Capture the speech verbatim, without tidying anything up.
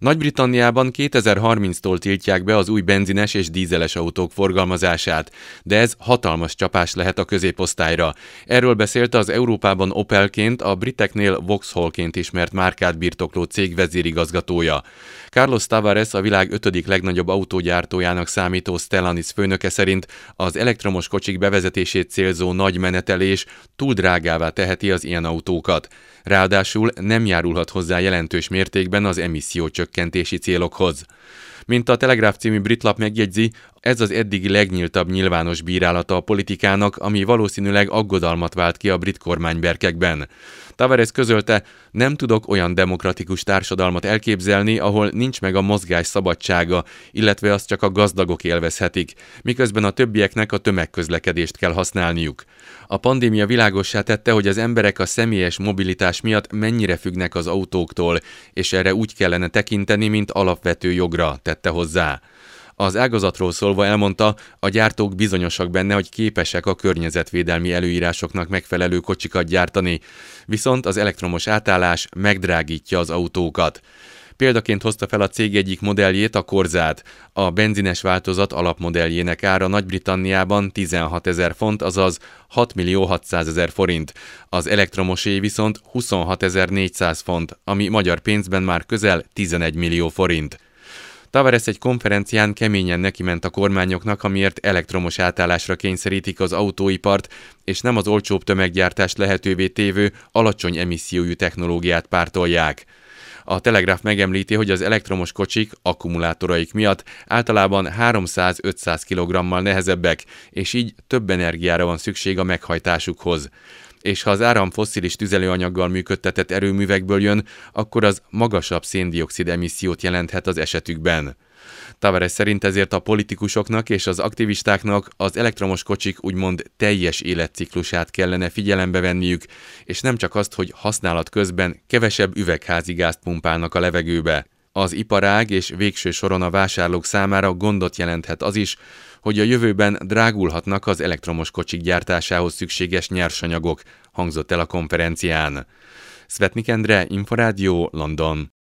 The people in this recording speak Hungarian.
Nagy-Britanniában kétezer-harminctól tiltják be az új benzines és dízeles autók forgalmazását, de ez hatalmas csapás lehet a középosztályra. Erről beszélt az Európában Opelként, a briteknél Vauxhallként ismert márkát birtokló cég vezérigazgatója. Carlos Tavares, a világ ötödik legnagyobb autógyártójának számító Stellantis főnöke szerint az elektromos kocsik bevezetését célzó nagy menetelés túl drágává teheti az ilyen autókat. Ráadásul nem járulhat hozzá jelentős mértékben az emissziócsökkentési célokhoz. Mint a Telegraph című brit lap megjegyzi, ez az eddigi legnyíltabb nyilvános bírálata a politikának, ami valószínűleg aggodalmat vált ki a brit kormányberkekben. Tavares közölte, nem tudok olyan demokratikus társadalmat elképzelni, ahol nincs meg a mozgás szabadsága, illetve azt csak a gazdagok élvezhetik, miközben a többieknek a tömegközlekedést kell használniuk. A pandémia világossá tette, hogy az emberek a személyes mobilitás miatt mennyire függnek az autóktól, és erre úgy kellene tekinteni, mint alapvető jogra, tette hozzá. Az ágazatról szólva elmondta, a gyártók bizonyosak benne, hogy képesek a környezetvédelmi előírásoknak megfelelő kocsikat gyártani, viszont az elektromos átállás megdrágítja az autókat. Példaként hozta fel a cég egyik modelljét, a Corzát. A benzines változat alapmodelljének ára Nagy-Britanniában tizenhatezer font, azaz hat millió hatszázezer forint. Az elektromosé viszont huszonhatezer-négyszáz font, ami magyar pénzben már közel tizenegy millió forint. Tavares egy konferencián keményen nekiment a kormányoknak, amiért elektromos átállásra kényszerítik az autóipart, és nem az olcsóbb tömeggyártást lehetővé tévő, alacsony emissziójú technológiát pártolják. A Telegraph megemlíti, hogy az elektromos kocsik akkumulátoraik miatt általában háromszáz-ötszáz kilogrammal nehezebbek, és így több energiára van szükség a meghajtásukhoz. És ha az áram fosszilis tüzelőanyaggal működtetett erőművekből jön, akkor az magasabb szén-dioxid emissziót jelenthet az esetükben. Tavares szerint ezért a politikusoknak és az aktivistáknak az elektromos kocsik úgymond teljes életciklusát kellene figyelembe venniük, és nem csak azt, hogy használat közben kevesebb üvegházi gázt pumpálnak a levegőbe. Az iparág és végső soron a vásárlók számára gondot jelenthet az is, hogy a jövőben drágulhatnak az elektromos kocsik gyártásához szükséges nyersanyagok, hangzott el a konferencián. Szvetnik Endre, Inforádió, London.